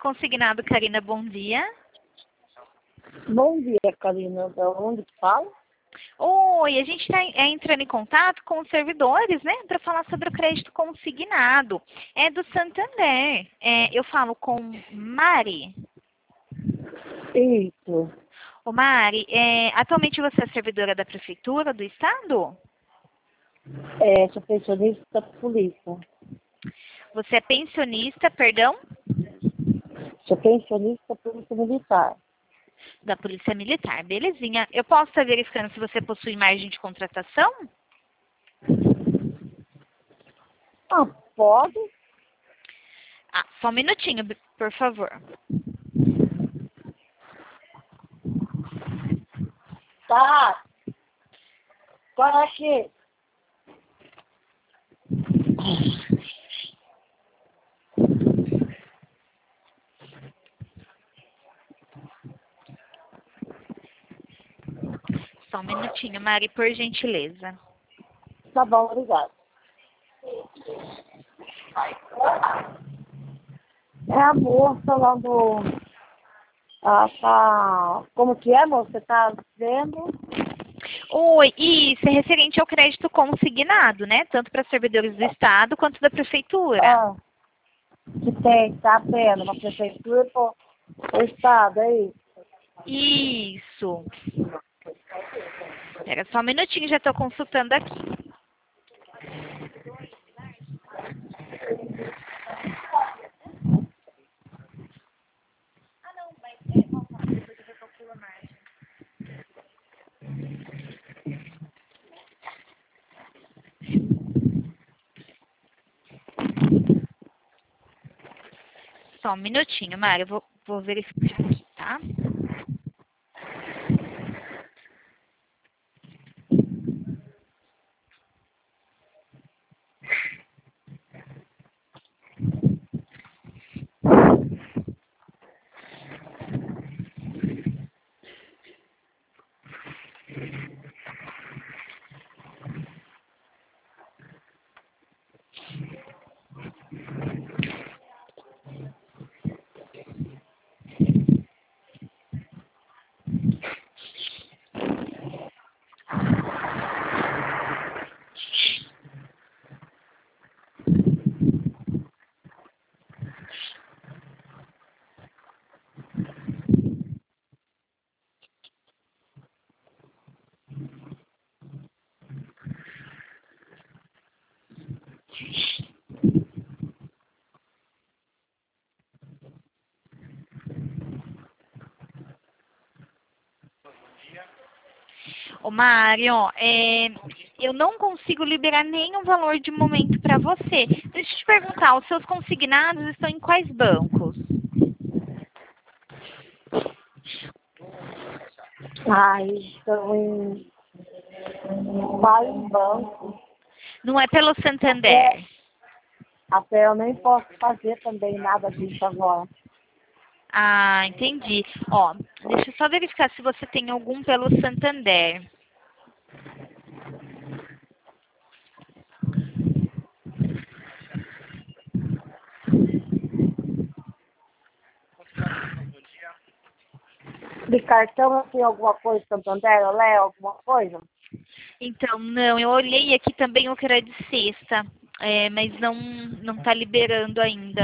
Consignado, Karina, bom dia. Bom dia, Karina. Da onde que fala? Oi, a gente está entrando em contato com os servidores, né, para falar sobre o crédito consignado. É do Santander. Eu falo com Mari. Isso. Ô, Mari, atualmente você é servidora da Prefeitura do Estado? Sou pensionista da polícia. Você é pensionista, perdão, Sou pensionista da polícia militar. da Polícia Militar. Belezinha. Eu posso estar verificando se você possui margem de contratação? Ah, pode? Ah, só um minutinho, por favor. Tá. Para aqui. Só um minutinho, Mari, por gentileza. Tá bom, obrigado. É a moça lá do... Ah, tá... Como que é, moça? Você tá vendo? Oi, isso é referente ao crédito consignado, né? Tanto para servidores do Estado quanto da Prefeitura. Ah, que tem, tá tendo uma prefeitura pro estado, é isso? Isso. Espera só um minutinho, já estou consultando aqui. Só um minutinho, Mari, eu vou verificar aqui, tá? Ô, Mário, eu não consigo liberar nenhum valor de momento para você. Deixa eu te perguntar, os seus consignados estão em quais bancos? Ai, estão em vários bancos. Não é pelo Santander? Até eu nem posso fazer também nada disso agora. Ah, entendi. Ó, deixa eu só verificar se você tem algum pelo Santander. De cartão eu tenho alguma coisa, Santander, eu levo alguma coisa? Então, não, eu olhei aqui também o que era de sexta, mas não tá liberando ainda.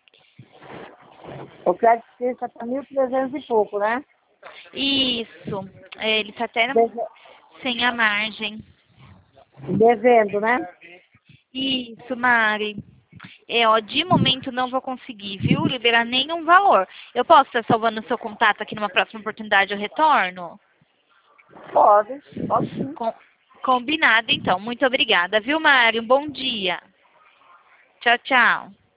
O crédito fixa tá 1.300 e pouco, né? Isso, ele tá até Deve- sem a margem. Devendo, né? Isso, Mari. Ó, de momento não vou conseguir, viu? Liberar nenhum valor. Eu posso estar salvando o seu contato aqui numa próxima oportunidade, eu retorno? Pode, pode sim. Combinado, então. Muito obrigada, viu, Mari? Um bom dia. Tchau, tchau.